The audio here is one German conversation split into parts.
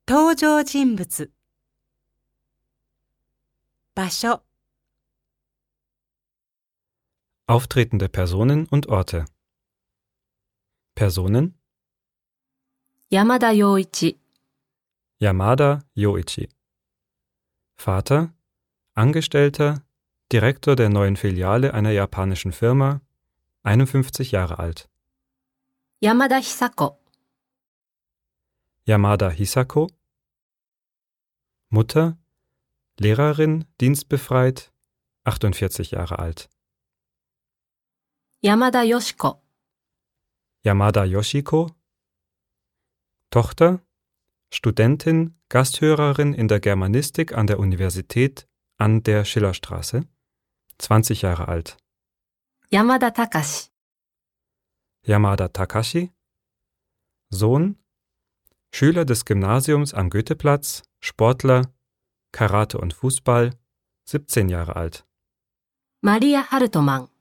登場人物。場所。 Auftretende Personen und Orte. Personen: 山田洋一、 Yamada Yoichi. Vater: Angestellter, Direktor der neuen Filiale einer japanischen Firma, 51 Jahre alt. 山田久子、 Yamada Hisako. Mutter: Lehrerin, dienstbefreit, 48 Jahre alt. 山田よし子、 Yamada Yoshiko. Tochter: Studentin, Gasthörerin in der Germanistik an der Universität an der Schillerstraße, 20 Jahre alt. 山田隆、 Yamada Takashi. Sohn: Schüler des Gymnasiums am Goetheplatz, Sportler, Karate und Fußball, 17 Jahre alt. マリア・ハルトマン、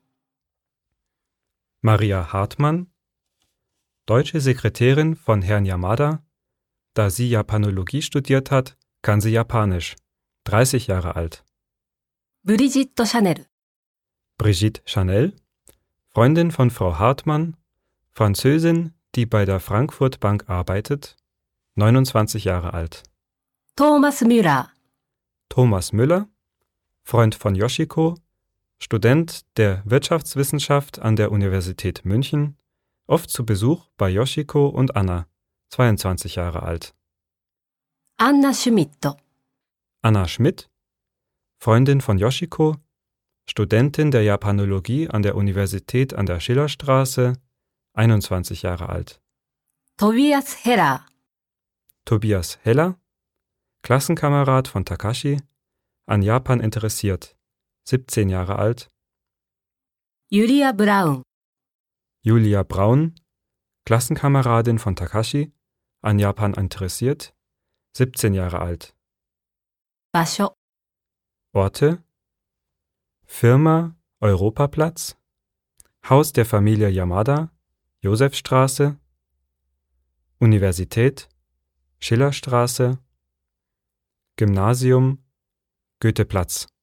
Maria Hartmann. Deutsche Sekretärin von Herrn Yamada. Da sie Japanologie studiert hat, kann sie Japanisch, 30 Jahre alt. ブリジット・シャネル、 Brigitte Chanel. Freundin von Frau Hartmann, Französin, die bei der Frankfurt Bank arbeitet, 29 Jahre alt. トーマス・ミュラー、 Thomas Müller. Freund von Yoshiko, Student der Wirtschaftswissenschaft an der Universität München, oft zu Besuch bei Yoshiko und Anna, 22 Jahre alt. アンナ・シュミット、 Anna Schmidt. Freundin von Yoshiko, Studentin der Japanologie an der Universität an der Schillerstraße, 21 Jahre alt. トビアス・ヘラー、 Tobias Heller. Klassenkamerad von Takashi, an Japan interessiert, 17 Jahre alt. ユリア・ブラウン、 Julia Braun. Klassenkameradin von Takashi, an Japan interessiert, 17 Jahre alt. 場所、 Orte: Firma Europaplatz, Haus der Familie Yamada, Josefstraße, Universität, Schillerstraße, Gymnasium, Goetheplatz.